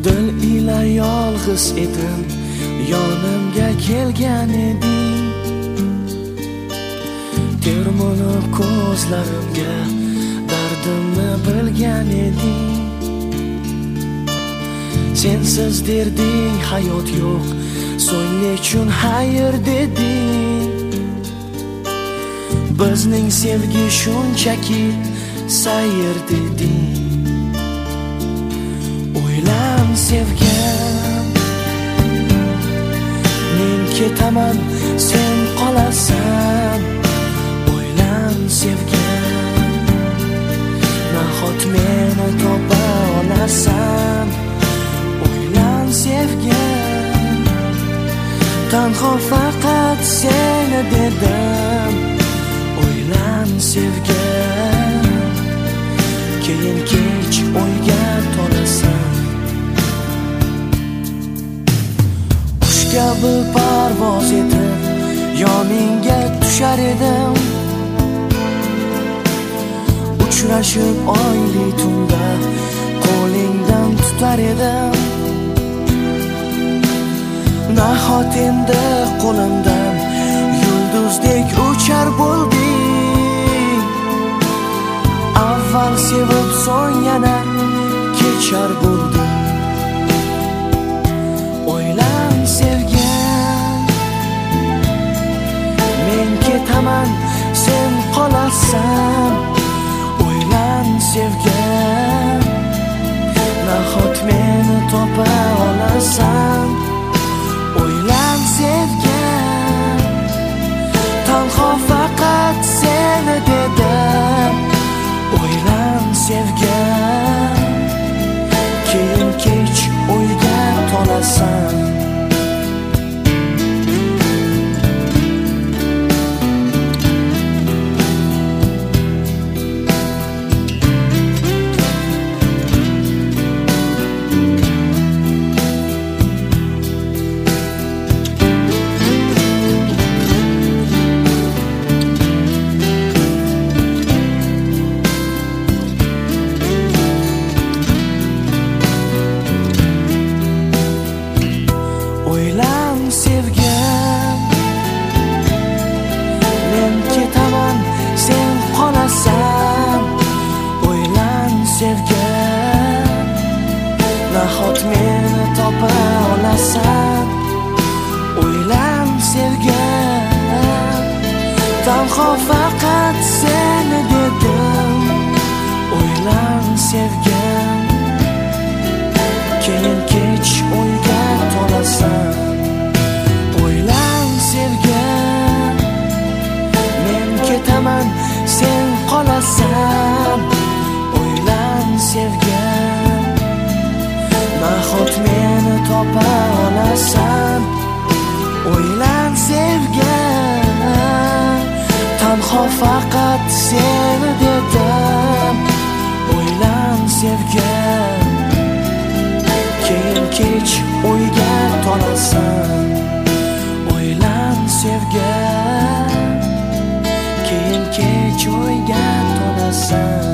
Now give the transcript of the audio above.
Dil ila yolg'iz edim, yonimga kelgan eding. Termulib ko'zlarimga dardimni bilgan eding. Sensiz derding hayot yo'q, so'ng nechun xayr deding. Bizning sevgi shunchaki sayr deding. O'ylam sevgan, men ketaman, sen qolasan. O'ylam sevgan, nahot meni topa olasan. O'ylam sevgan, tanho faqat seni dedim. O'ylam sevgan, keyin kech o'yga tolasan. Qush kabi parvoz etib yoningga tushar edim. Uchrashib oyli tunda qo'lingdan tutar edim. Nahot endi qo'limdan yulduzdek uchar bo'lding. Avval sevib so'ng yana kechar bo'lding. O'ylam sevgan, men ketaman, sen qolasan. O'ylam sevgan, nahot meni topa olasan. O'ylam sevgan, tanho faqat seni dedim. O'ylam sevgan, keyin kech o'yga tolasan. O'ylam sevgan, men ketaman, sen qolasan. O'ylam sevgan, nahot meni topa olasan. O'ylam sevgan, tanho faqat seni dedim. O'ylam sevgan, keyin kech o'yga tolasan. O'ylam sevgan, men ketaman, sen qolasan. O'ylam sevgan, nahot meni topa olasan. O'ylam sevgan, tanho faqat seni dedim. O'ylam sevgan, keyin kech o'yga tolasan. O'ylam sevgan, keyin kech o'yga tolasan.